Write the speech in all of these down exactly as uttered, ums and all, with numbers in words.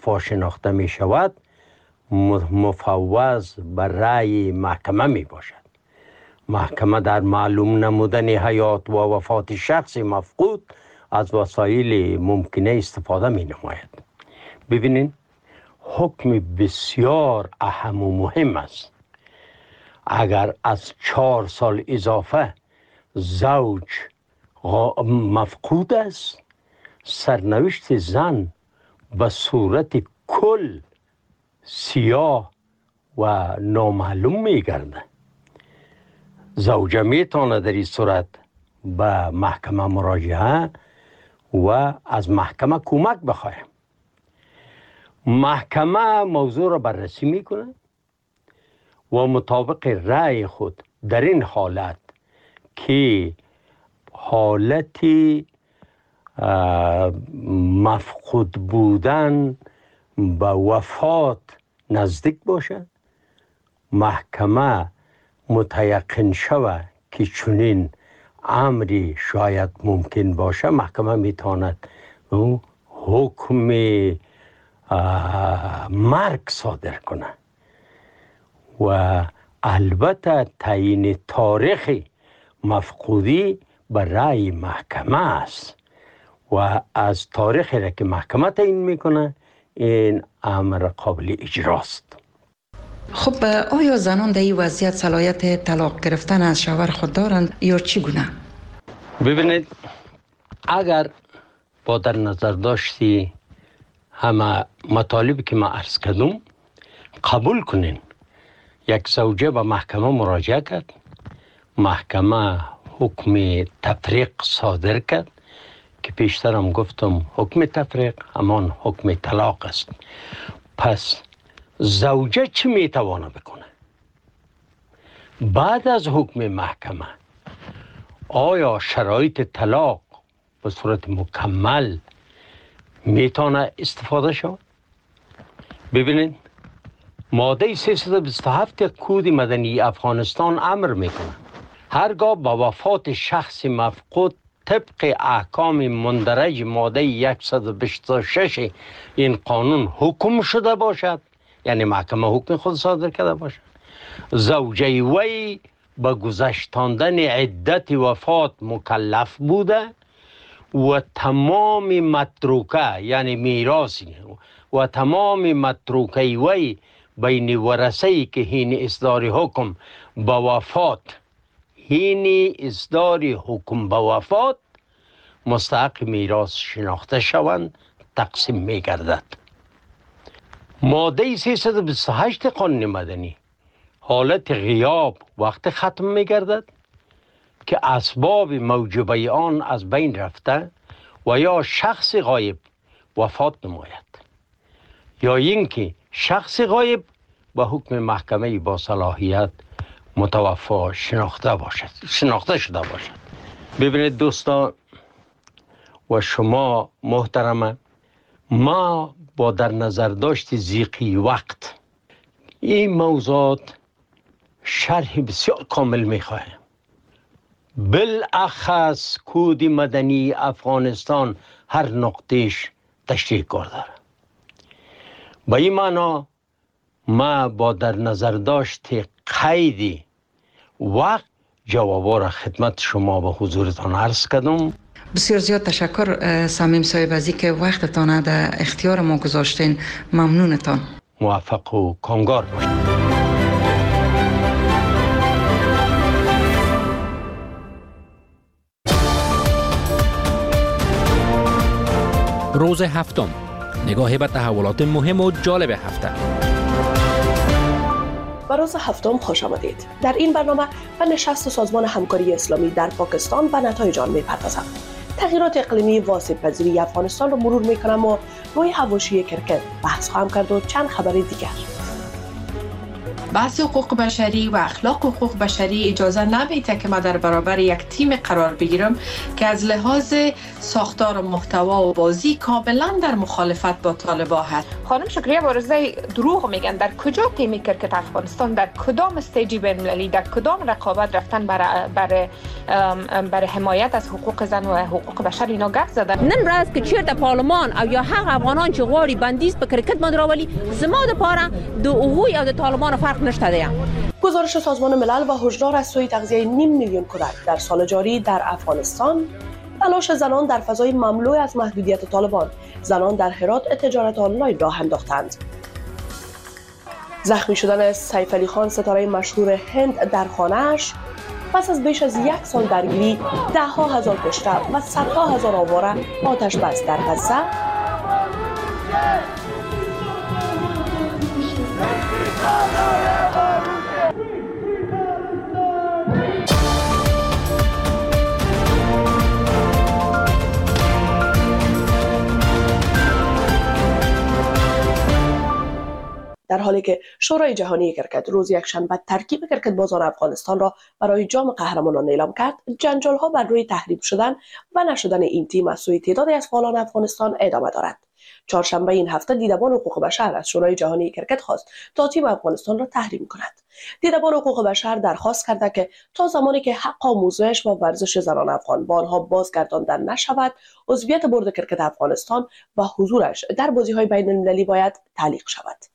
وفا شناخته می شود مفوض بر رأی محکمه می باشد. محکمه در معلوم نمودن حیات و وفات شخص مفقود از وسایل ممکنه استفاده می نماید. ببینید حکم بسیار اهم و مهم است. اگر از چهار سال اضافه زوج مفقود است، سرنوشت زن به صورت کل سیاه و نامعلوم می گرده. زوجه می تانه در این صورت به محکمه مراجعه و از محکمه کمک بخواهد. محکمه موضوع را بررسی می کنه و مطابق رأی خود در این حالت که حالت مفقود بودن به وفات نزدیک باشد، محکمه متیقن شود که چنین امری شاید ممکن باشه، محکمه میتواند حکم مرگ صادر کنه و البته تعیین تاریخ مفقودی بر رأی محکمه است و از تاریخی را که محکمه تعیین میکنه این امر قابل اجراست. خب آیا زنان در این وضعیت صلاحیت طلاق گرفتن از شوهر خود دارند یا چگونه؟ ببینید اگر با در نظر داشتی همه مطالبی که ما عرض کردم قبول کنین، یک زوجه به محکمه مراجعه کرد، محکمه حکم تفریق صادر کرد که پیشتر هم گفتم حکم تفریق همان حکم طلاق است. پس زوجه چی میتوانه بکنه؟ بعد از حکم محکمه آیا شرایط طلاق به صورت مکمل میتونه استفاده شود؟ ببینید ماده سیصد و بیست و هفت کود مدنی افغانستان امر میکنه هرگاه با وفات شخص مفقود طبق احکام مندرج ماده صد و بیست و شش این قانون حکم شده باشد، یعنی محکمه حکم خود صادر کرده باشد، زوجه وی به گذشتاندن عدت وفات مکلف بوده و تمام متروکه یعنی میراثی و تمام متروکه وی بین ورثه‌ای که حین اصدار حکم به وفات حین اصدار حکم به وفات مستحق میراث شناخته شوند تقسیم می گردد. ماده سیصد و بیست و هشت قانون مدنی حالت غیاب وقت ختم می گردد که اسباب موجبه آن از بین رفته و یا شخص غایب وفات نماید یا اینکه شخص غایب با حکم محکمه با صلاحیت متوفا شناخته باشد شناخته شده باشد. ببینید دوستان و شما محترمه، ما با در نظر داشت ضیق وقت این موضوعات شرح بسیار کامل میخواهیم. بالاخص کود مدنی افغانستان هر نقطهش تشریح کرده. با این معنا ما با در نظر داشت قید وقت جوابا را خدمت شما به حضورتان عرض کردم. بسیار زیاد تشکر صمیم صاحب از اینکه وقتتان در اختیار ما گذاشتین. ممنونتان. موفق و کامگار باشید. روز هفتم، نگاهی به تحولات مهم و جالب هفته. به روز هفتم خوش آمدید. در این برنامه به نشست سازمان همکاری اسلامی در پاکستان و نتایج آن می‌پردازم. تغییرات اقلیمی واسع پذیری افغانستان را مرور می‌کنم و روی حواشی کرکت بحث خواهم کرد و چند خبر دیگر. بحث حقوق بشری و اخلاق حقوق بشری اجازه نمیده که ما در برابر یک تیم قرار بگیرم که از لحاظ ساختار و محتوا و بازی کاملا در مخالفت با طالبان هست. خانم شکریه بارزه دروغ میگن. در کجا تیم کرکت افغانستان در کدام استیجی بین المللی در کدام رقابت رفتن برای برای برای حمایت از حقوق زن و حقوق بشر اینا گپ زدن؟ نن راست که چیرته پارلمان او یا هغه افغانان چې غواړي بندیز په کرکټ باندې راولي زما د پاره د هغوی او د طالبانو فرق نشته دی. گزارش سازمان ملل و هشدار از سوی تغذیه نیم میلیون کودک در سال جاری در افغانستان. تلاش زنان در فضای مملو از محدودیت طالبان. زنان در هرات تجارت آنلاین راه انداختند. زخمی شدن سیف علی خان ستاره مشهور هند در خانه‌اش. پس از بیش از یک سال درگیری، ده ها هزار کشته و صدها هزار آواره آتش بس در غزه. در حالی که شورای جهانی کرکت روز یکشنبه ترکیب کرکت بازان افغانستان را برای جام قهرمانان اعلام کرد، جنجال ها بر روی تحریم شدن و نشدن این تیم از سوی تعدادی از فعالان افغانستان ادامه دارد. چهارشنبه این هفته دیدبان حقوق بشر از شورای جهانی کرکت خواست تا تیم افغانستان را تحریم کند. دیدبان حقوق بشر درخواست کرده که تا زمانی که حق آموزش و ورزش زنان افغان با آنها بازگردانده نشود، عضویت بورد کرکت افغانستان و حضورش در بازی‌های بین‌المللی باید تعلیق شود.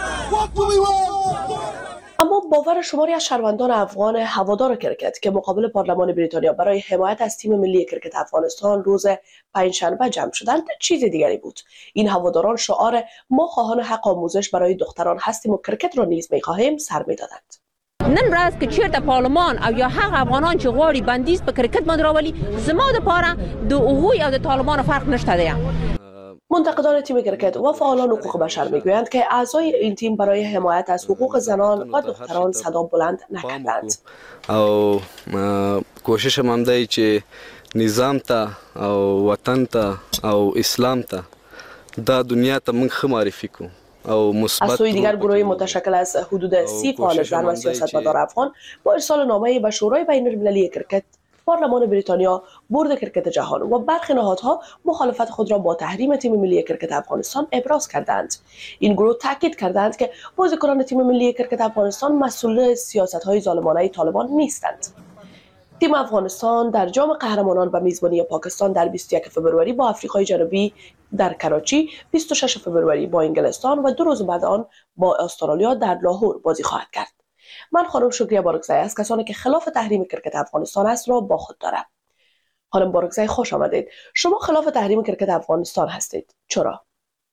اما باور شماری از شهروندان افغان هوادار کرکت که مقابل پارلمان بریتانیا برای حمایت از تیم ملی کرکت افغانستان روز پنجشنبه جمع شدند چیز دیگری بود. این هواداران شعار ما خواهان حق آموزش برای دختران هستیم و کرکت را نیز می‌خواهیم سر می‌دادند. نن راست که چیرته پارلمان او یا هغه افغانان چې غواړي بندیز په کرکټ باندې راولي زما د پاره د هغوی او د طالبانو فرق نشته دی. منتقدان تیم کرکت و فعالان حقوق بشر میگویند که اعضای این تیم برای حمایت از حقوق زنان و دختران صدا بلند نکردند. او کوشش هم دی چې نظام ته او وطن ته او اسلام ته دا دنیا ته موږ ښه معرفي کو. از سوی دیگر گروهی متشکل از حدود سی فعال زن و سیاستمدار افغان با ارسال نامه‌ای به شورای بین‌المللی کرکت، پارلمان بریتانیا، بورد کرکت جهان و برخی نهادها مخالفت خود را با تحریم تیم ملی کرکت افغانستان ابراز کردند. این گروه تاکید کردند که بازیکنان تیم ملی کرکت افغانستان مسئول سیاست‌های ظالمانه طالبان نیستند. تیم افغانستان در جام قهرمانان و میزبانی پاکستان در بیست و یک فوریه با آفریقای جنوبی در کراچی، بیست و شش فوریه با انگلستان و دو روز بعد آن با استرالیا در لاهور بازی خواهد کرد. من خانم شکریه بارکزی از کسانی که خلاف تحریم کرکت افغانستان است را با خود دارم. خانم بارکزی خوش آمدید. شما خلاف تحریم کرکت افغانستان هستید. چرا؟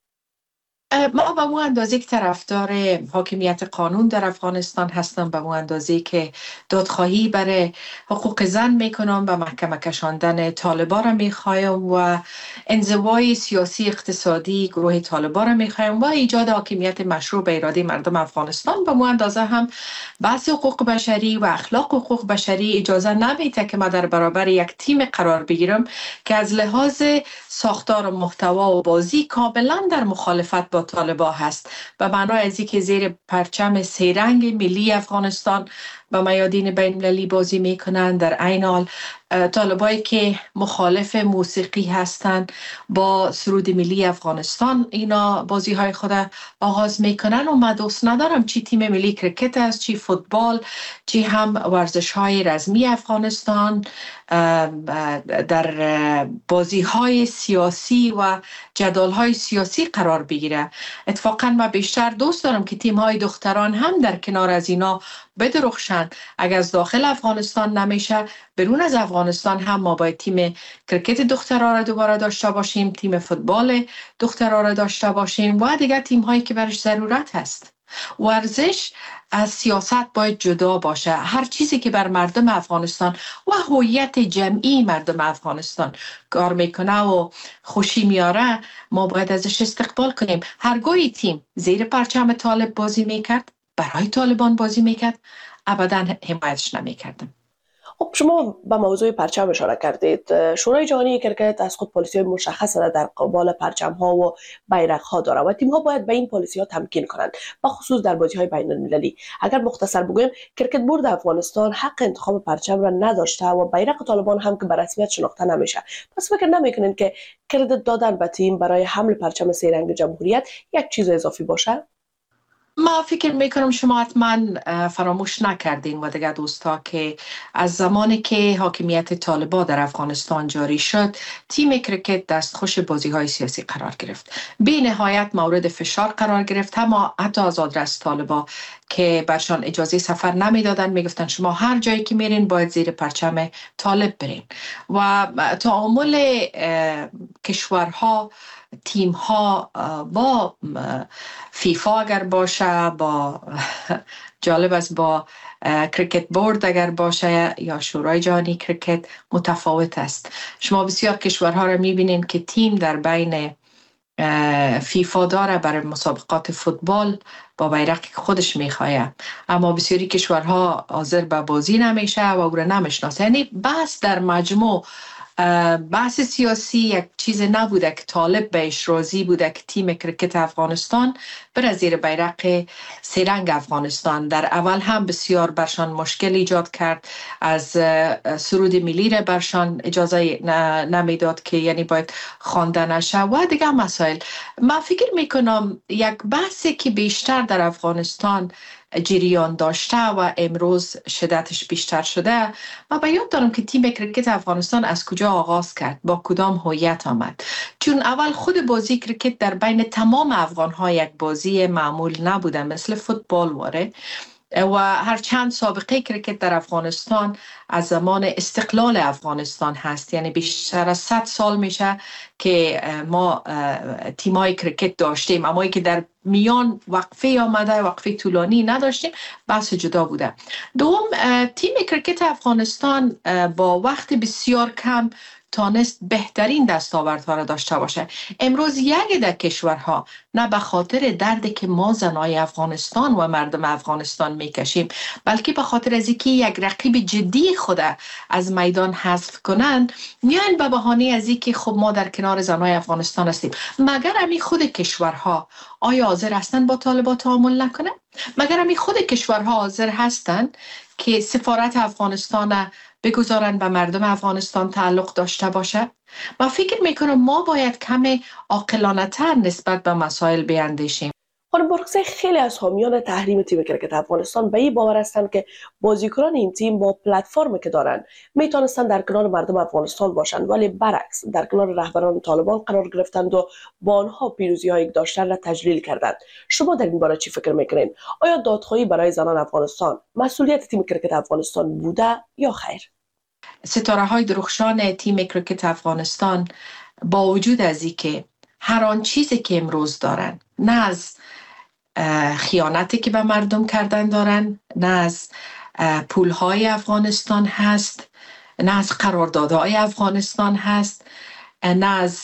ما به اون اندازه که طرفدار حاکمیت قانون در افغانستان هستم، به اون اندازه که دادخواهی برای حقوق زن میکنم و محکمه کشاندن طالبان را میخوایم و انزوای سیاسی اقتصادی گروه طالبان را میخوایم و ایجاد حاکمیت مشروع به اراده مردم افغانستان، به اون اندازه هم بحث حقوق بشری و اخلاق حقوق بشری اجازه نمیده که ما در برابر یک تیم قرار بگیرم که از لحاظ ساختار و محتوا و بازی کاملا در مخالفت با طالبان هست، به معنای از اینکه زیر پرچم سه رنگ ملی افغانستان با میادین بین المللی بازی میکنند. در عین حال طالبایی که مخالف موسیقی هستند با سرود ملی افغانستان اینا بازی های خود آغاز میکنن و من دوست ندارم چی تیم ملی کرکت است، چی فوتبال، چی هم ورزش های رزمی افغانستان در بازی های سیاسی و جدال های سیاسی قرار بگیره. اتفاقا من بیشتر دوست دارم که تیم های دختران هم در کنار از اینا بدرخشند. اگر از داخل افغانستان نمیشه، برون از افغانستان هم ما باید تیم کرکت دخترها را دوباره داشته باشیم، تیم فوتبال دخترها را داشته باشیم و دیگر تیم هایی که برش ضرورت هست. ورزش از سیاست باید جدا باشه. هر چیزی که بر مردم افغانستان و هویت جمعی مردم افغانستان کار میکنه و خوشی میاره ما باید ازش استقبال کنیم. هرگاهی تیم زیر پرچم طالب بازی میکرد، برای طالبان بازی میکرد، ابدا حمایتش نمیکردم. خب شما به موضوع پرچم اشاره کردید. شورای جهانی کرکت از خود پالیسی های مشخص را در قبال پرچم ها و بیرق ها داره و تیم ها باید به این پالیسی ها تمکین کنند، به خصوص در بازی های بین المللی. اگر مختصر بگویم، کرکت بورد افغانستان حق انتخاب پرچم را نداشته و بیرق طالبان هم که به رسمیت شناخته نمیشه. پس فکر نمیکنین که کردیت دادن به تیم برای حمل پرچم سه رنگ جمهوریت یک چیز اضافی باشه؟ ما فکر میکنم شما حتما فراموش نکردین و دیگه دوستا که از زمانی که حاکمیت طالبان در افغانستان جاری شد، تیم کرکت دستخوش بازی های سیاسی قرار گرفت. بی نهایت مورد فشار قرار گرفت، اما حتی از آدرس طالبان که برشان اجازه سفر نمیدادن، میگفتن شما هر جایی که میرین باید زیر پرچم طالب برین. و تعامل کشورها، تیم ها با فیفا اگر باشه، با جالب است با کرکت بورد اگر باشه یا شورای جهانی کرکت متفاوت است. شما بسیار کشورها را میبینین که تیم در بین فیفا داره برای مسابقات فوتبال با بیرق خودش میخواه، اما بسیاری کشورها حاضر به بازی نمیشه و او را نمیشناسه. یعنی بس در مجموع بحث سیاسی یک چیز نبوده که طالب بهش راضی بوده که تیم کرکت افغانستان بر زیر بیرق سه رنگ افغانستان. در اول هم بسیار برشان مشکل ایجاد کرد، از سرود ملی را برشان اجازه نمیداد که یعنی باید خوانده نشه و دیگه مسائل. من فکر میکنم یک بحثی که بیشتر در افغانستان جریان داشته و امروز شدتش بیشتر شده، و به یاد دارم که تیم کرکت افغانستان از کجا آغاز کرد، با کدام هویت آمد. چون اول خود بازی کرکت در بین تمام افغان ها یک بازی معمول نبوده، مثل فوتبال واره، و هر چند سابقه کرکت در افغانستان از زمان استقلال افغانستان هست، یعنی بیشتر از صد سال میشه که ما تیمای کرکت داشتیم، اما که در میان وقفه آمده، وقفه طولانی نداشتیم، بحث جدا بوده. دوم، تیم کرکت افغانستان با وقت بسیار کم تانست بهترین دستاوردها را داشته باشه. امروز یک در کشورها نه به خاطر دردی که ما زنای افغانستان و مردم افغانستان میکشیم، بلکه به خاطر از اینکه یک رقیب جدی خود از میدان حذف کنند، میان به بهانه از اینکه خب ما در کنار زنای افغانستان هستیم. مگر امی خود کشورها آیا حاضر هستن با طالبان تعامل نکنه؟ مگر امی خود کشورها حاضر هستن که سفارت افغانستان بگذارن به مردم افغانستان تعلق داشته باشه؟ من فکر میکنم ما باید کمی عاقلانه تر نسبت به مسائل بیاندیشیم. خانم برقصه، خیلی از حامیان تحریم تیم کرکت افغانستان به این باور هستند که بازیکنان این تیم با پلتفرمی که دارند میتونستند در کنار مردم افغانستان باشند، ولی برعکس در کنار رهبران طالبان قرار گرفتند و با آنها پیروزی‌های داشتن را تجلیل کردند. شما در این باره چی فکر میکنین؟ آیا دادخواهی برای زنان افغانستان مسئولیت تیم کرکت افغانستان بوده یا خیر؟ ستاره های درخشان تیم کرکت افغانستان با وجود از اینکه هر آن چیزی که امروز دارن، نه از خیانتی که به مردم کردن دارن، نه از پولهای افغانستان هست، نه از قراردادهای افغانستان هست، نه از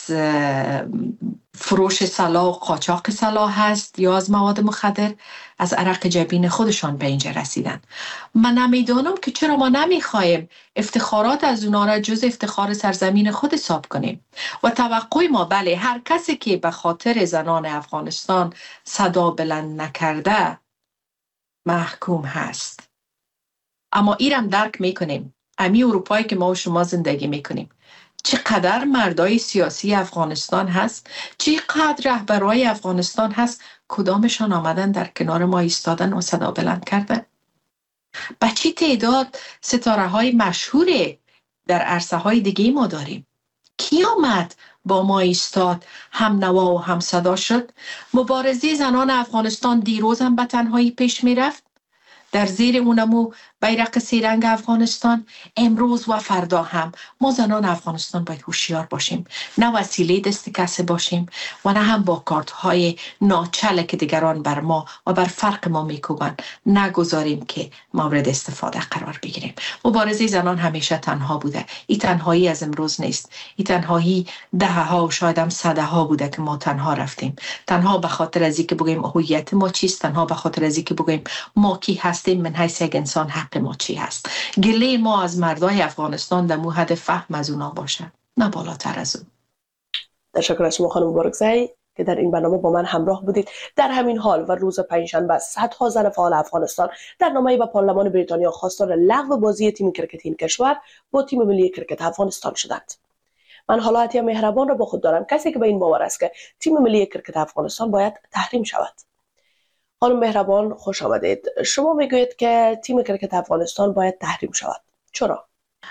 فروش سلاح و قاچاق سلاح هست یا از مواد مخدر، از عرق جبین خودشان به اینجا رسیدن. من نمیدانم که چرا ما نمیخوایم افتخارات از اونا را جز افتخار سرزمین خود حساب کنیم و توقع ما بله هر کسی که به خاطر زنان افغانستان صدا بلند نکرده محکوم هست. اما ایرم درک میکنیم، امی اروپایی که ما و شما زندگی میکنیم، چقدر مردای سیاسی افغانستان هست، چقدر رهبرای افغانستان هست، کدامشان آمدن در کنار ما ایستادن و صدا بلند کردن؟ به چی تعداد ستاره های مشهور در عرصه های دیگه ما داریم؟ کی آمد با ما ایستاد، هم نوا و هم صدا شد؟ مبارزه زنان افغانستان دیروز هم به تنهایی پیش می رفت، در زیر اونمو بیرق سه رنگ افغانستان. امروز و فردا هم ما زنان افغانستان باید هوشیار باشیم، نه وسیله دست کسی باشیم و نه هم با کارت های ناچل که دیگران بر ما و بر فرق ما میکوبن نگذاریم که مورد استفاده قرار بگیریم. مبارزه زنان همیشه تنها بوده، این تنهایی از امروز نیست، این تنهایی ده ها و شاید هم صده ها بوده که ما تنها رفتیم، تنها به خاطر از اینکه بگیم هویت ما چیست، تنها به خاطر از اینکه بگیم ما کی هستیم هستیم من حیث یک انسان حق ما چی هست. گله ما از مردای افغانستان در حد فهم از اونا باشه، نه بالاتر از اون. تشکر از شما خانم مبارکزئی که در این برنامه با من همراه بودید. در همین حال و روز پنجشنبه صدها زن فعال افغانستان در نامه‌ای به پارلمان بریتانیا خواستار لغو بازی تیم کرکت این کشور با تیم ملی کرکت افغانستان شدند. من حالا عطیه مهربان را با خود دارم، کسی که به این باور است که تیم ملی کرکت افغانستان باید تحریم شود. خانم مهربان خوش آمدید. شما میگویید که تیم کرکت افغانستان باید تحریم شود. چرا؟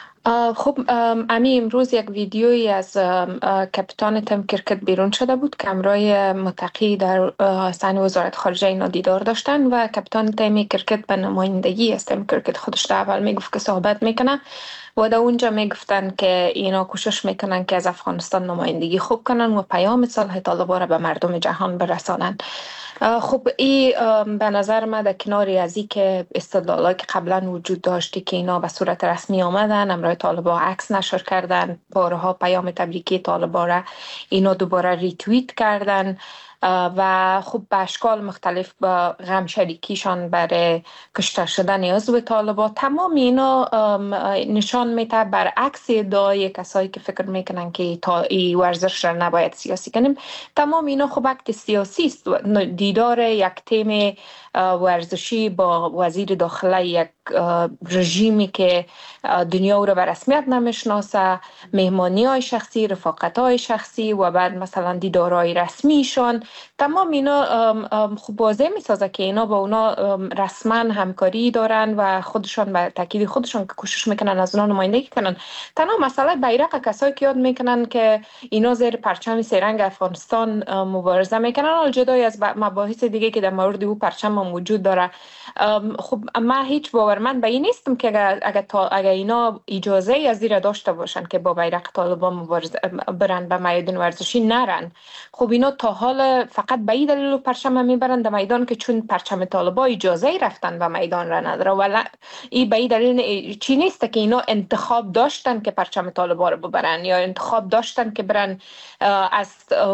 خب امی امروز یک ویدیویی از کپتان تیم کرکت بیرون شده بود که امرای متقی در سحن وزارت خارجه اینا دیدار داشتن و کپتان تیم کرکت به نمایندگی از تیم کرکت خودش در اول میگفت که صحبت میکنه و در اونجا میگفتن که اینا کوشش میکنن که از افغانستان نمایندگی خوب کنن و پیام صلح طالبان را به مردم جهان برسانن. خب این به نظر من در کناری از این که استدلالایی که قبلا وجود داشتی که اینا به صورت رسمی آمدن، امرای طالبان عکس نشر کردن، بارها پیام تبریکی طالبان را اینا دوباره ریتوییت کردن و خب به اشکال مختلف با غم شریکیشان برای کشته شدن عضو طالبان، تمام اینا نشان میده برعکس ادعای کسایی که فکر میکنن که تا این ورزش را نباید سیاسی کنیم. تمام اینا خب اکت سیاسی است. دیدار یک تیم ورزشی با وزیر داخله یک رژیمی که دنیا او را به رسمیت نمیشناسه، مهمانی های شخصی، رفاقت های شخصی و بعد مثلا دیدارهای رسمیشان، تمام اینا خوب واضح میسازه که اینا با اونا رسما همکاری دارن و خودشان به تاکید خودشان که کوشش میکنن از اونا نمایندگی کنن. تنها مسئله بیرق کسایی که یاد میکنن که اینا زیر پرچم سه رنگ افغانستان مبارزه میکنن، حال جدای از مباحث دیگه که در مورد او پرچم هم وجود داره. خب من هیچ باورمند به این نیستم که اگر اگر, اگر اینا اجازه از زیر داشته باشن که با بیرق طالبان مبارزه برن به میدان ورزشی نرن، خب اینا تا حال فقط به این دلیل پرچم میبرن در میدان که چون پرچم طالبان اجازه رفتن به میدان را نداره، ولی این به این دلیل چی نیست که اینا انتخاب داشتن که پرچم طالبان رو ببرن یا انتخاب داشتن که برن از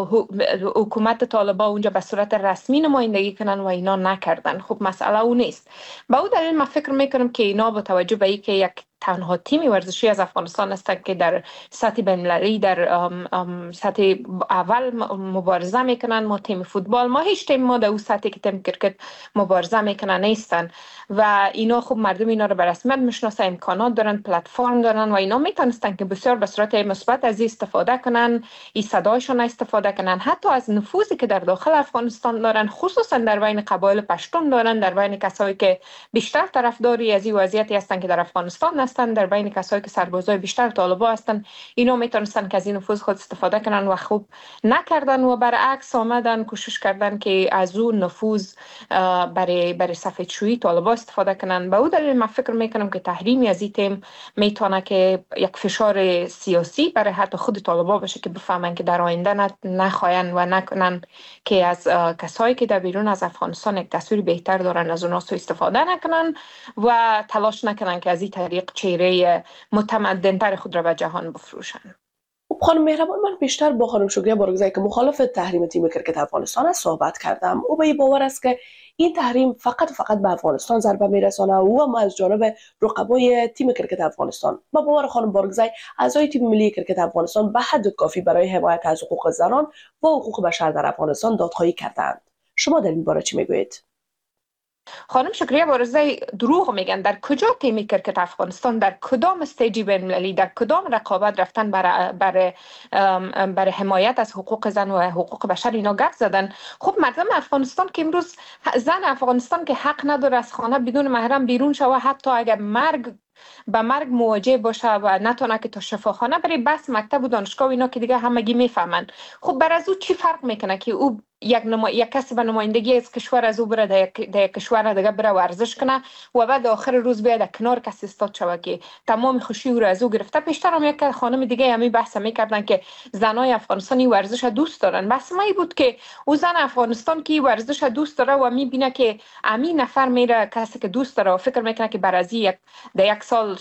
حکومت طالبان اونجا به صورت رسمی نمایندگی کنن و اینا نکردن. خب مسئله اون نیست. به اون دلیل من فکر میکنم که اینا با توجه به اینکه یک تنها تیمی ورزشی از افغانستان هستند که در سطح بین‌المللی در سطح اول مبارزه میکنن، ما تیم فوتبال، ما هیچ تیم ما در اون سطحی که تیم کرکت مبارزه میکنن نیستن و اینا خب مردم اینا رو به رسمیت میشناسن، امکانات دارن، پلتفرم دارن و اینا میتونستن که بسیار به صورت مثبت از استفاده کنن، این صدایشون استفاده کنن، حتی از نفوذی که در داخل افغانستان دارن، خصوصا در بین قبایل پشتون دارن، در بین کسایی که بیشتر طرفداری از این وضعیتی هستن که در افغانستان هستن، در بین کسایی که سربازای بیشتر طالبان هستن، اینا میتونستن که از این نفوذ خود استفاده کنن و خوب نکردن و برعکس آمدن کوشش کردن که از اون نفوذ برای برای سفیدشویی طالبان استفاده کنن. به اون دلیل من فکر میکنم که تحریمی از این تیم میتونه که یک فشار سیاسی برای حتی خود طالبان باشه که بفهمن که در آینده نخواین و نکنن که از کسایی که در بیرون از افغانستان یک تصویر بهتر دارن از اونها سوء استفاده نکنن و تلاش نکنن که از این طریق چهره متمدن‌تر خود را به جهان بفروشن. خانم مهربان، من بیشتر با خانم شکریه بارگزایی که مخالف تحریم تیم کرکت افغانستان است صحبت کردم. او به این باور است که این تحریم فقط فقط به افغانستان ضربه میرسانه و هم از جانب رقبای تیم کرکت افغانستان. با باور خانم بارگزایی، اعضای تیم ملی کرکت افغانستان به حد کافی برای حمایت از حقوق زنان و حقوق بشر در افغانستان دادخواهی کردند. شما در این باره چی میگویید؟ خانم شکریه بارزی دروغ میگن. در کجا تیم کرکت افغانستان در کدام استیجی بین‌المللی در کدام رقابت رفتن برای برای برای حمایت از حقوق زن و حقوق بشر اینا گپ زدن؟ خب مردم افغانستان که امروز زن افغانستان که حق نداره از خانه بدون محرم بیرون شوه، حتی اگر مرگ به مرگ مواجه باشه و نتونه که تا شفاخانه برای بس مکتب و دانشگاه اینا که دیگه همگی میفهمن. خب بر از او چی فرق میکنه که او یک نما... یک کسی به نمایندگی از کشور از او بره در یک, در یک کشور دیگه بره ورزش کنه و بعد آخر روز بیاد در کنار کسی استاد شوه که تمام خوشی او را از او گرفته. پیشتر هم یک خانم دیگه همین بحث میکردن که زنای افغانستانی ورزش دوست دارن. بس ما بود که او زن افغانستان که ورزش دوست داره و میبینه که همین نفر میره کسی که دوست داره و فکر میکنه که برازی یک در یک سال شاید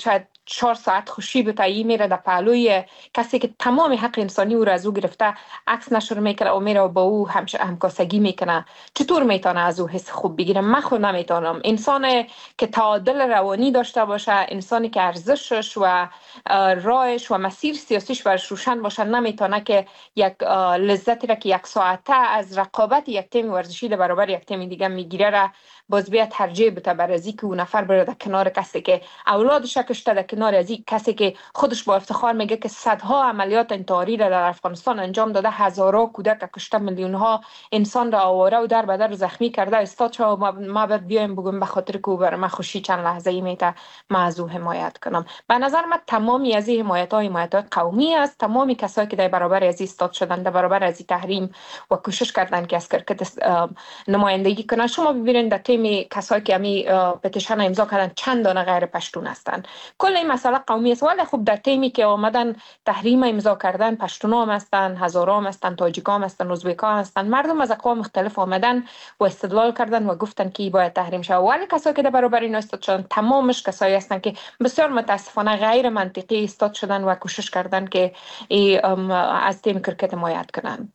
چهار ساعت خوشی به تایی میره در پهلوی کسی که تمام حق انسانی او را از او گرفته عکس نشر میکنه و میره و با او همکاسگی میکنه، چطور میتونه از او حس خوب بگیره؟ من خود نمیتونم. انسان که تعادل روانی داشته باشه، انسانی که ارزشش و راهش و مسیر سیاسیش برش روشن باشه، نمیتونه که یک لذتی را که یک ساعته از رقابت یک تیم ورزشی در برابر یک تیم دیگه میگیره را باز بیا ترجیح بده بر از اینکه اون نفر بره در کنار کسی که اولادش کشته، در کنار از این کسی که خودش با افتخار میگه که صدها عملیات انتحاری را در افغانستان انجام داده، هزارها کودک کشته، میلیون ها انسان را آواره و در بدر زخمی کرده. استاد چا ما, ما باید بیایم بگم به خاطر که او بر من خوشی چند لحظه ای میته ما از او حمایت کنم. به نظر من تمامی از این حمایت های حمایت های قومی است. تمامی کسایی که در برابر از این استاد شدن، در برابر از این تحریم و کوشش کردن که از کرکت نمایندگی کنن. شما ببینید در تیم کسایی که امی پتیشن امضا کردن چند دانه غیر پشتون هستند. کل این مسئله قومی است. ولی خب در تیمی که آمدن تحریم امضا کردن، پشتونا هم هستن، هزارا هم هستن، تاجیکا هم هستن، ازبکا هم هستن. مردم از اقوام مختلف آمدن و استدلال کردن و گفتن که باید تحریم شه. ولی کسایی که در برابر این استاد شدن تمامش کسایی هستن که بسیار متاسفانه غیر منطقی استاد شدن و کوشش کردن که از تیم کرکت حمایت کنن.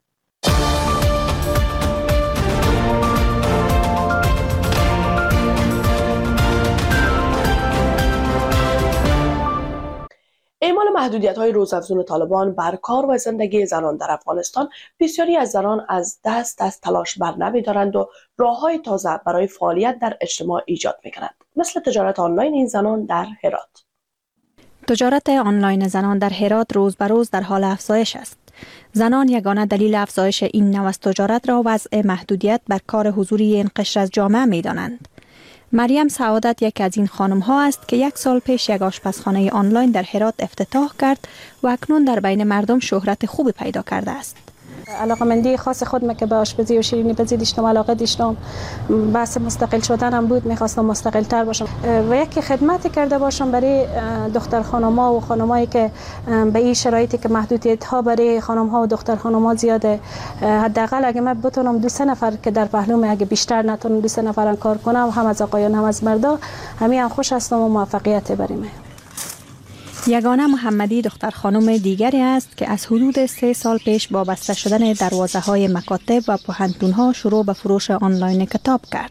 اعمال محدودیت‌های روزافزون طالبان بر کار و زندگی زنان در افغانستان، بسیاری از زنان از دست از تلاش بر نمی‌دارند و راه‌های تازه برای فعالیت در اجتماع ایجاد می‌کنند، مثل تجارت آنلاین این زنان در هرات. تجارت آنلاین زنان در هرات روز به روز در حال افزایش است. زنان یگانه دلیل افزایش این نوع از تجارت را وضع محدودیت بر کار حضوری این قشر از جامعه می‌دانند. مریم سعادت یک از این خانم ها است که یک سال پیش یک آشپزخانه آنلاین در هرات افتتاح کرد و اکنون در بین مردم شهرت خوبی پیدا کرده است. علاقمندی خاص خودم که به آشپزی و شیرینی پزی داشتم، علاقه داشتم، بحث مستقل شدنم بود، میخواستم مستقل تر باشم و یکی خدمتی کرده باشم برای دختر خانم‌ها و خانمایی که به این شرایطی که محدودیت ها برای خانم‌ها و دختر خانم‌ها زیاده. حداقل اگه من بتونم دو سه نفر که در پهلوم، اگه بیشتر نتونم دو سه نفر کار کنم، هم از آقایان هم از مردا، همین هم خوش هستم و موفقیت بریم. یگانه محمدی دختر خانم دیگری است که از حدود سه سال پیش با بسته شدن دروازه های مکاتب و پوهنتون ها شروع به فروش آنلاین کتاب کرد.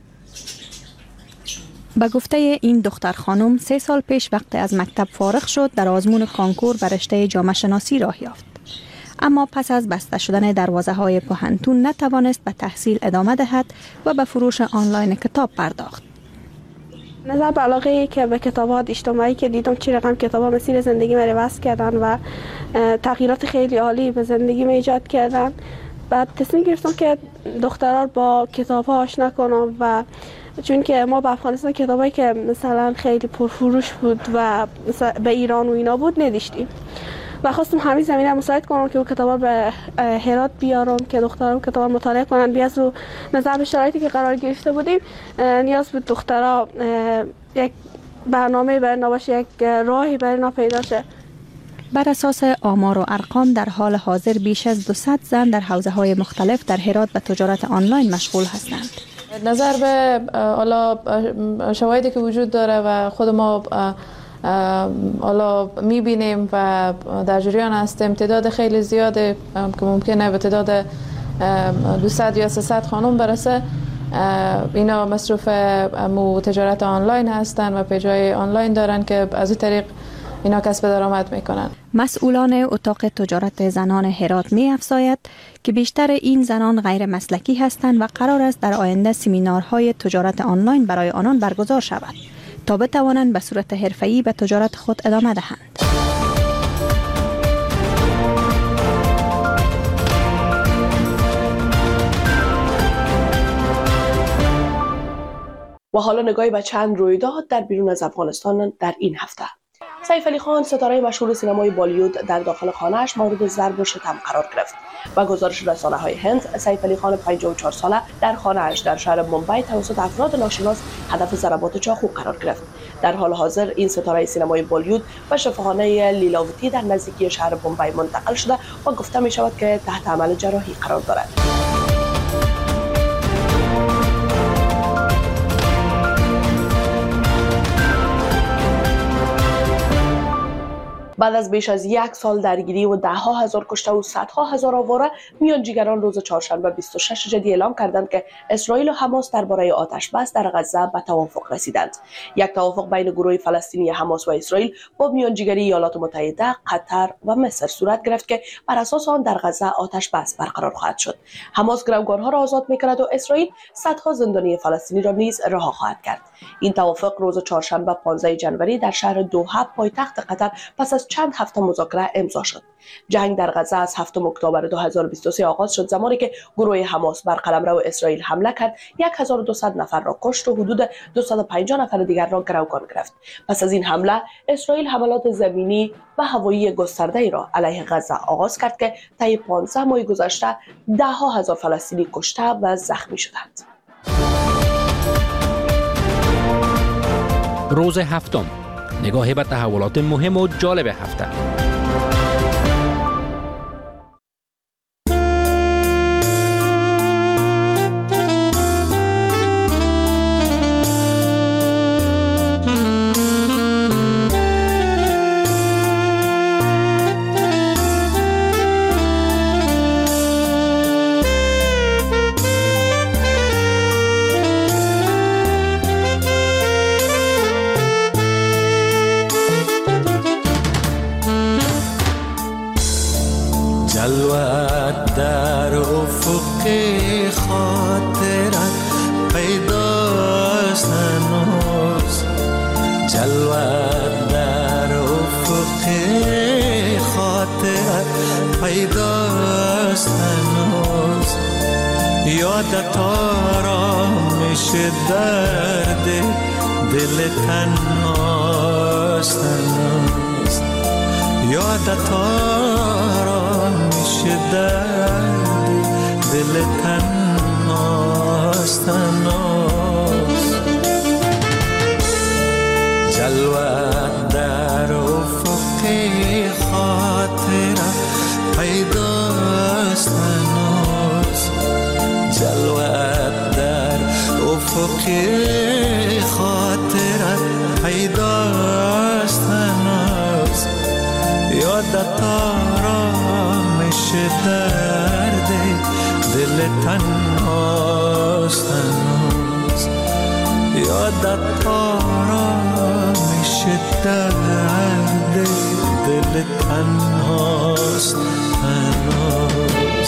به گفته این دختر خانم سه سال پیش وقت از مکتب فارغ شد در آزمون کانکور به رشته جامعه شناسی راه یافت. اما پس از بسته شدن دروازه های پوهنتون نتوانست به تحصیل ادامه دهد و به فروش آنلاین کتاب پرداخت. نظر به علاقه که به کتابات اجتماعی که دیدم چی رقم کتابا مسیر زندگی من واسه کردن و تغییرات خیلی عالی به زندگی من ایجاد کردن. بعد تصمیم گرفتم که دخترها با کتاب‌ها آشنا کنم و چون که ما به افغانستان کتابایی که مثلا خیلی پرفروش بود و به ایران و اینا بود نداشتیم و خواستم همین زمینه مساعد کنم که کتابا به هرات بیارم که دخترها کتابا مطالعه کنن. بیاز رو نظر به شرایطی که قرار گرفته بودیم نیاز بود دخترها یک برنامه برای نباشه، یک راهی برای نا پیدا شه. بر اساس آمار و ارقام در حال حاضر بیش از دویست زن در حوزه‌های مختلف در هرات به تجارت آنلاین مشغول هستند. نظر به حالا شواهدی که وجود داره و خود ما حالا میبینیم و در جریان هستیم، تعداد خیلی زیاده که ممکنه به تعداد دویست یا سیصد خانم برسه. اینا مصروف مو تجارت آنلاین هستن و پیجای آنلاین دارن که از این طریق اینا کسب درآمد میکنن. مسئولان اتاق تجارت زنان هرات می افزاید که بیشتر این زنان غیر مسلکی هستند و قرار است در آینده سمینارهای تجارت آنلاین برای آنان برگزار شود تا بتوانند به صورت حرفه‌ای به تجارت خود ادامه دهند. و حالا نگاهی به چند رویداد در بیرون از افغانستان در این هفته. سیف علی خان ستاره مشهور سینمای بالیوود در داخل خانه‌اش مورد ضرب و شتم قرار گرفت. و گزارش رسانه‌های هند، سیف علی خان پنجاه و چهار ساله در خانه‌اش در شهر ممبئی توسط افراد ناشناس هدف ضربات چاقو قرار گرفت. در حال حاضر این ستاره سینمای بالیوود به شفاخانه لیلاوتی در نزدیکی شهر ممبئی منتقل شده و گفته می شود که تحت عمل جراحی قرار دارد. بعد از بیش از یک سال درگیری و ده ها هزار کشته و صدها هزار آواره، میانجیگران روز چهارشنبه بیست و شش جدی اعلام کردند که اسرائیل و حماس درباره آتش بس در غزه به توافق رسیدند. یک توافق بین گروه فلسطینی حماس و اسرائیل با میانجیگری ایالات متحده، قطر و مصر صورت گرفت که بر اساس آن در غزه آتش بس برقرار خواهد شد. حماس گروگانها را آزاد می‌کند و اسرائیل صدها زندانی فلسطینی را نیز رها خواهد کرد. این توافق روز چهارشنبه پانزده ژانویه در شهر دوحه پایتخت قطر پس از چند هفته مذاکره امضا شد. جنگ در غزه از هفتم اکتبر دو هزار و بیست و سه آغاز شد، زمانی که گروه حماس بر قلمرو اسرائیل حمله کرد، هزار و دویست نفر را کشت و حدود دویست و پنجاه نفر دیگر را گروگان گرفت. پس از این حمله اسرائیل حملات زمینی و هوایی گسترده‌ای را علیه غزه آغاز کرد که طی پانزده ماه گذشته ده ها هزار فلسطینی کشته و زخمی شدند. روز هفتم، نگاهی به تحولات مهم و جالب هفته. یادت آرامش درد دل تنهاست هنوز، یادت آرامش درد دل تنهاست هنوز، جلوت در افق خاطرم پیداست هنوز، جلوت در افق خاطرت پیداست هنوز، یادت آرامش درد دل تنهاست هنوز، یادت آرامش درد دل تنهاست هنوز.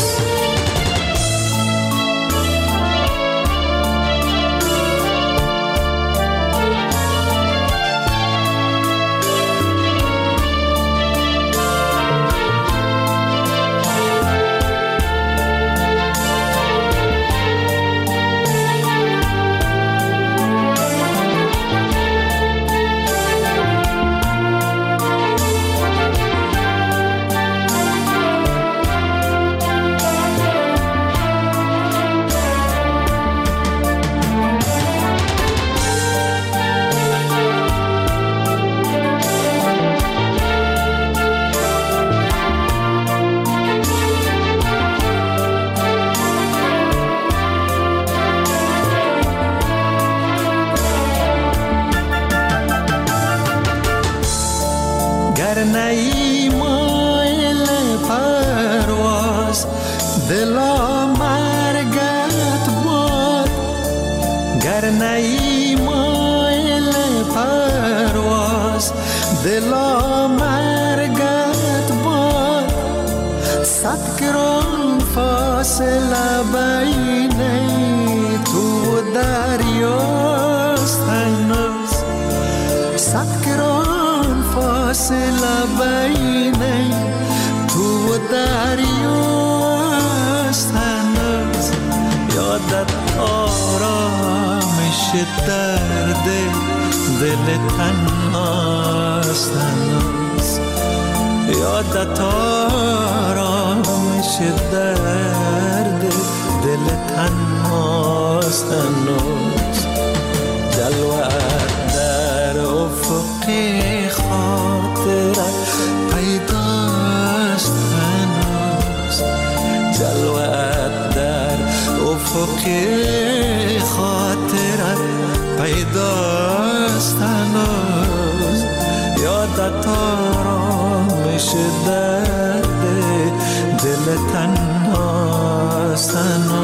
نی مایل پرواز دلا مرگت باد، گر نی مایل پرواز دلا مرگت باد، صد گران فاصله بین تو دریاست هنوز، صد گران فاصله بین تو دریاست هنوز، یادت آرامش درد دل تنهاست هنوز، یادت آرامش درد دل تنهاست هنوز، جلوت در افق خاطرت پیداست هنوز، جلوت در افق خاطرت پیداست هنوز، یادت آرام چه درد دل تنهاست تنها